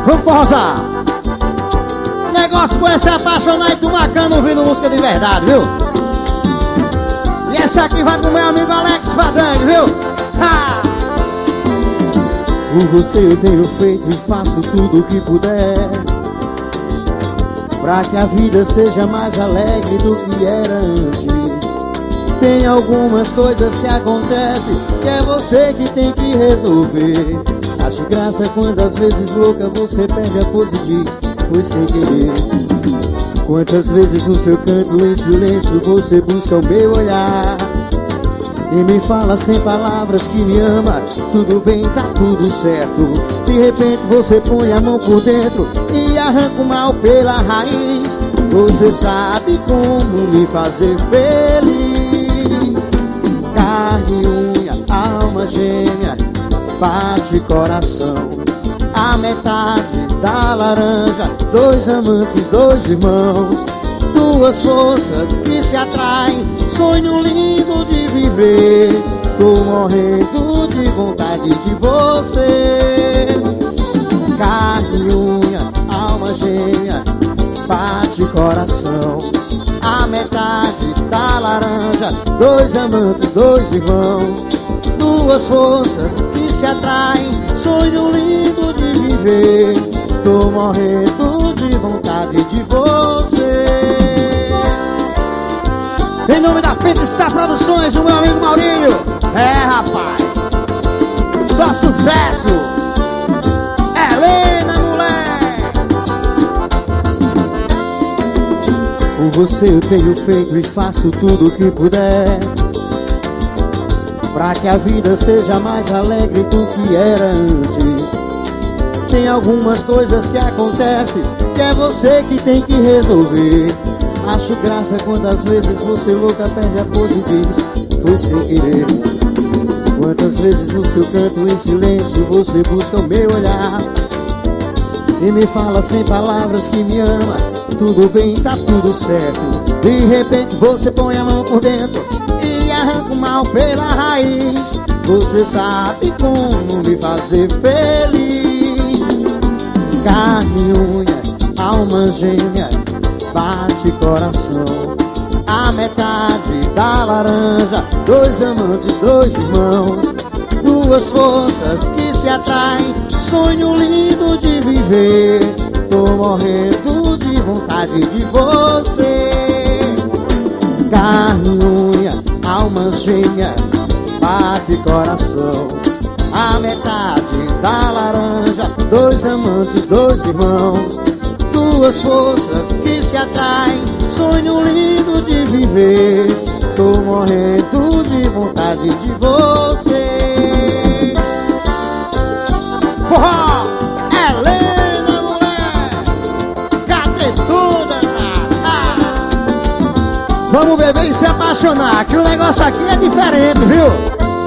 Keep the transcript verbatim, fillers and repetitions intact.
Vamos forrosar. Negócio com esse apaixonado e tu bacana ouvindo música de verdade, viu? E essa aqui vai pro meu amigo Alex Badang, viu? Ha! Por você eu tenho feito e faço tudo o que puder pra que a vida seja mais alegre do que era antes. Tem algumas coisas que acontecem que é você que tem que resolver. Acho graça quando às vezes louca você perde a pose e diz foi sem querer. Quantas vezes no seu canto em silêncio você busca o meu olhar e me fala sem palavras que me ama. Tudo bem, tá tudo certo. De repente você põe a mão por dentro e arranca o mal pela raiz. Você sabe como me fazer feliz. Carne, unha, alma gêmea, bate coração. A metade da laranja, dois amantes, dois irmãos. Duas forças que se atraem, sonho lindo de viver. Tô morrendo de vontade de você. Carne, unha, alma gêmea, bate coração. A metade da laranja, dois amantes, dois irmãos. Duas forças que se atraem, sonho lindo de viver. Tô morrendo de vontade de você. Em nome da Pentastar Produções, o meu amigo Maurinho. É, rapaz, só sucesso. Helena, mulher. Por você eu tenho feito e faço tudo o que puder pra que a vida seja mais alegre do que era antes. Tem algumas coisas que acontecem que é você que tem que resolver. Acho graça quando às vezes você louca perde a pose e diz foi sem querer. Quantas vezes no seu canto em silêncio você busca o meu olhar e me fala sem palavras que me ama. Tudo bem, tá tudo certo. De repente você põe a mão por dentro e arranca o mal pela raiz. Você sabe como me fazer feliz. Carne, unha, alma gêmea, bate coração. A metade da laranja, dois amantes, dois irmãos. Duas forças que se atraem, sonho lindo de viver. Tô morrendo de vontade de você. Carne, unha, alma gêmea, bate coração. A metade da laranja, dois amantes, dois irmãos. Duas forças que se atraem, sonho lindo de viver. Tô morrendo de vontade de você. Forró, Helena, mulher. Cadê tudo, ah. Vamos beber e se apaixonar, que o negócio aqui é diferente, viu?